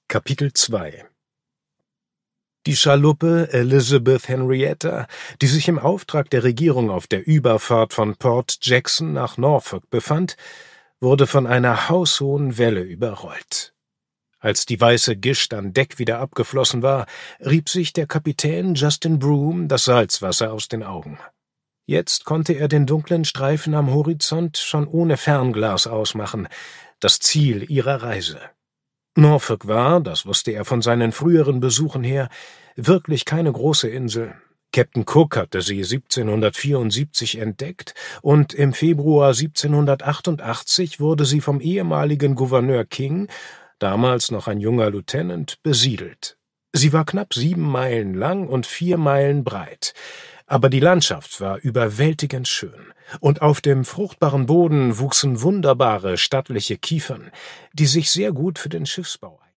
Kapitel 2 Die Schaluppe Elizabeth Henrietta, die sich im Auftrag der Regierung auf der Überfahrt von Port Jackson nach Norfolk befand, wurde von einer haushohen Welle überrollt. Als die weiße Gischt an Deck wieder abgeflossen war, rieb sich der Kapitän Justin Broom das Salzwasser aus den Augen. Jetzt konnte er den dunklen Streifen am Horizont schon ohne Fernglas ausmachen, das Ziel ihrer Reise. Norfolk war, das wusste er von seinen früheren Besuchen her, wirklich keine große Insel. Captain Cook hatte sie 1774 entdeckt und im Februar 1788 wurde sie vom ehemaligen Gouverneur King, damals noch ein junger Lieutenant, besiedelt. Sie war knapp 7 Meilen lang und 4 Meilen breit. Aber die Landschaft war überwältigend schön, und auf dem fruchtbaren Boden wuchsen wunderbare, stattliche Kiefern, die sich sehr gut für den Schiffsbau